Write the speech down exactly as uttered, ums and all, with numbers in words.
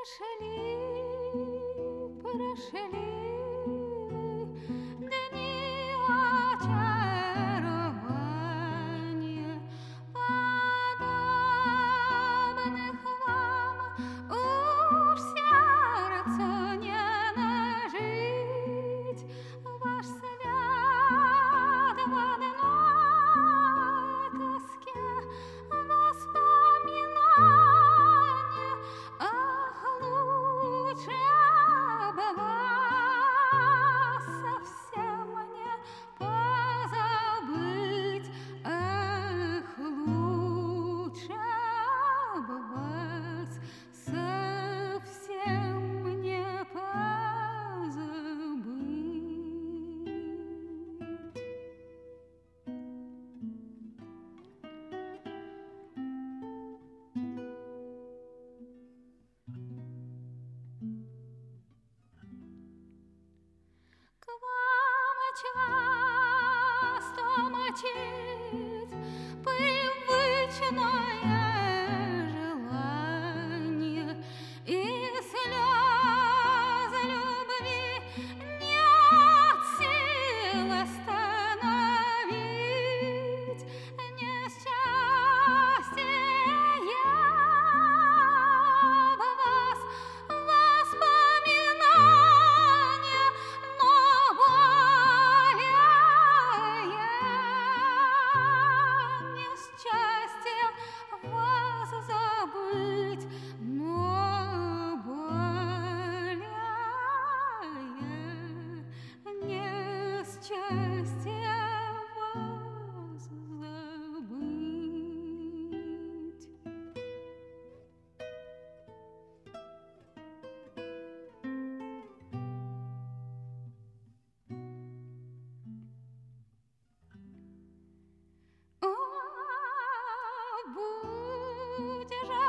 Прошли, прошли дни очарования, подобных вам уж сердцу не нажить. Ваш свет в одной тоске, воспоминания. Ах, лучше бы вас совсем не позабыть. Эх, лучше бы вас совсем не позабыть. К вам часто мчит привычное желание, и слезы любви нет сил остановить. Несчастье я об вас воспоминания, но более несчастье вас забыть, но более несчастье вас забыть. О, будь же